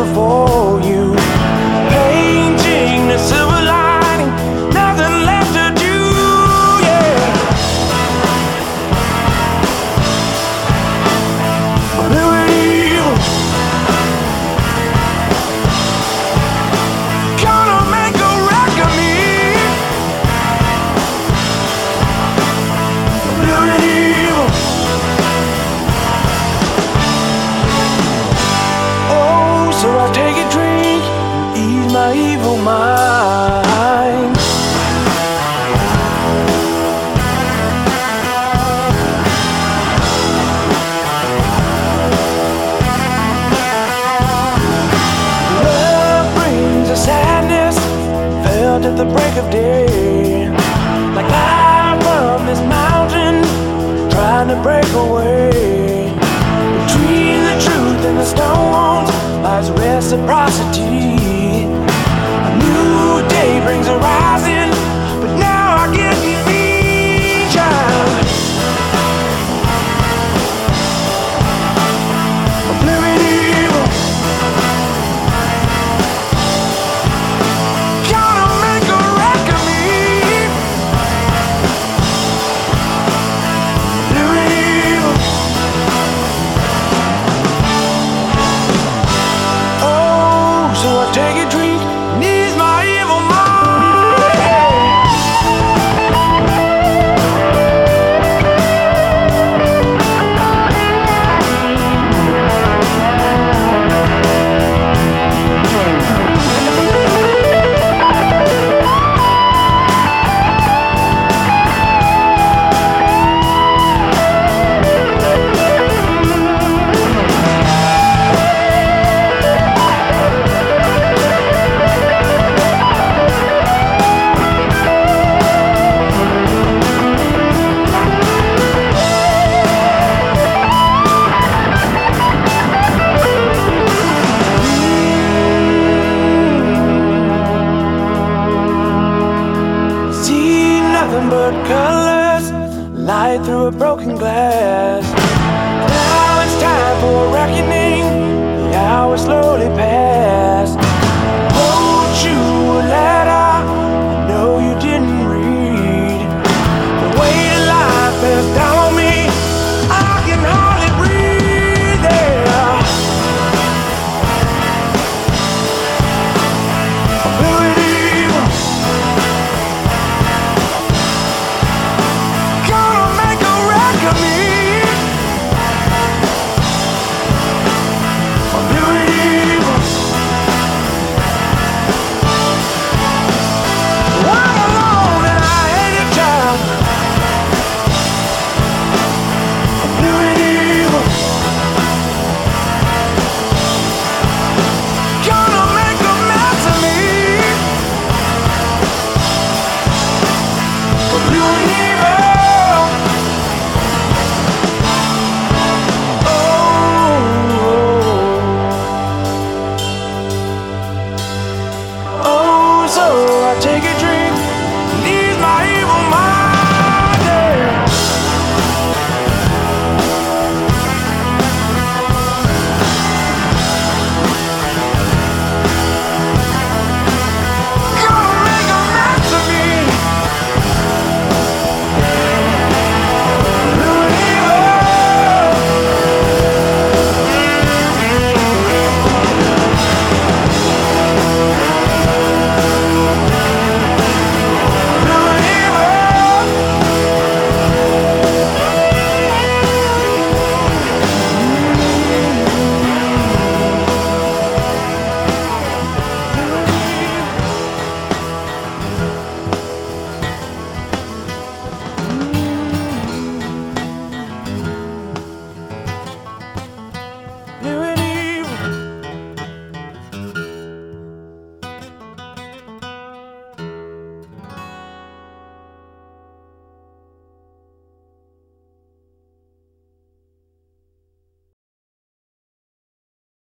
for you. Painting the silver lining, nothing left to do, yeah. Blue and evil, gonna make a wreck of me. Blue and evil, oh, so I take a drink, ease my evil mind. Love brings a sadness felt at the break of day, like I'm from this mountain trying to break away. Between the truth and the stones lies reciprocity. A new day brings a rising, but now I get me, child. Blue and evil, gonna make a wreck of me. Blue and evil, oh, so I take a drink and ease my evil mind. See nothing but colors, light through a broken glass. Now it's time for a reckoning, the hours slowly pass.